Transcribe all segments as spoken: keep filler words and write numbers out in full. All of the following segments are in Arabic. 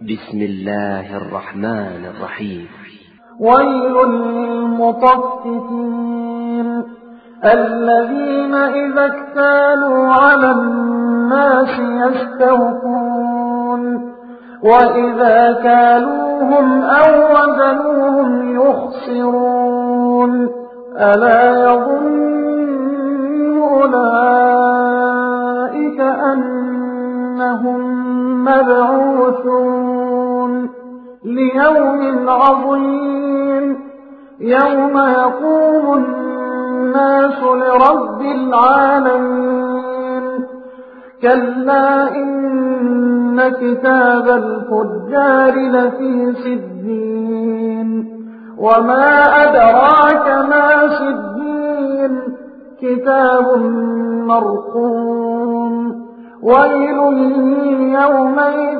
بسم الله الرحمن الرحيم. ويل للمطففين الذين إذا اكتالوا على الناس يستوفون وإذا كالوهم أو وزنوهم يخسرون ألا يظن أولئك أنهم مبعوثون ليوم عظيم يوم يقوم الناس لرب العالمين كلا إن كتاب الفجار لفي سجين وما أدراك ما سجين كتاب مرقوم ويل يومئذ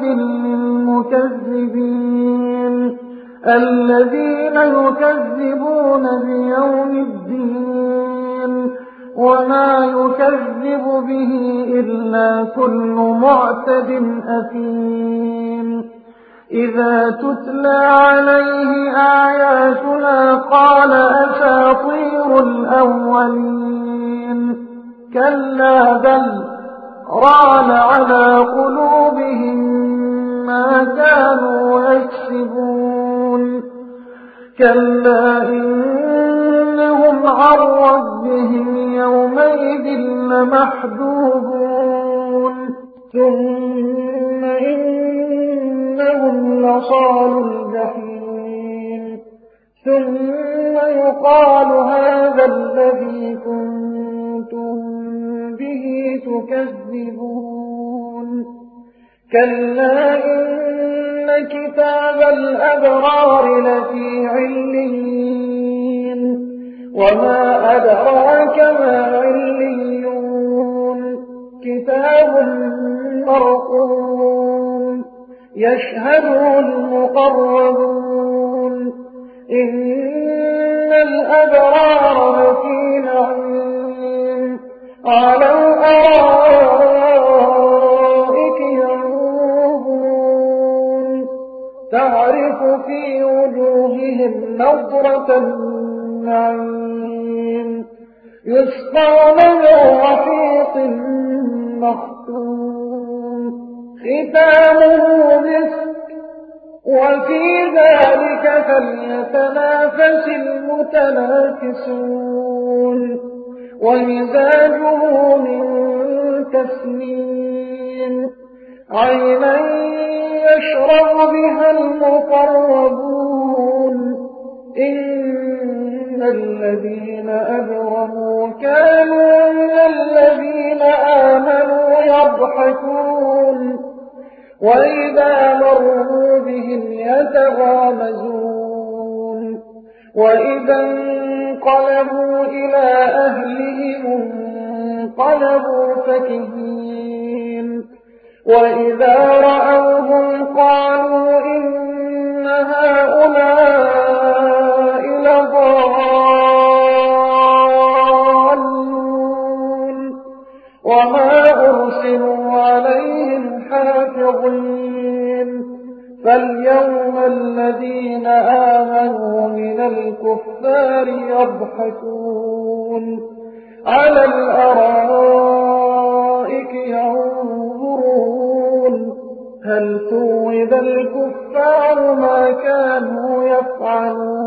للمكذبين الذين يكذبون بيوم الدين وما يكذب به إلا كل معتد أثيم إذا تتلى عليه آياتنا قال أساطير الأولين كلا بل ران على قلوبهم ما كانوا يكسبون كلا إنهم عن ربهم يومئذ لمحجوبون ثم إنهم لصالوا الجحيم ثم يقال هذا الذي كنتم به تكذبون كلا إن كتاب الأبرار لفي عليين وما أدراك ما عليون كتاب مرقوم يشهده المقربون إن الأبرار لفي نعيم على الأرائك ينظرون تعرف في وجوههم نضرة النعيم يسقون من رحيق مختوم ختامه مسك وفي ذلك فليتنافس المتنافسون ومزاجه من تسنيم عينا يشرب بها المقربون إن الذين أجرموا كانوا من الذين آمنوا يضحكون وإذا مروا بهم يتغامزون وإذا انقلبوا إلى أهلهم انقلبوا فكهين وإذا رأوهم قالوا إن هؤلاء لضالون وما أرسلوا عليهم حافظين فاليوم الذين آمنوا من الكفار يضحكون على الأرائك ينظرون هل ثوب الكفار ما كانوا يفعلون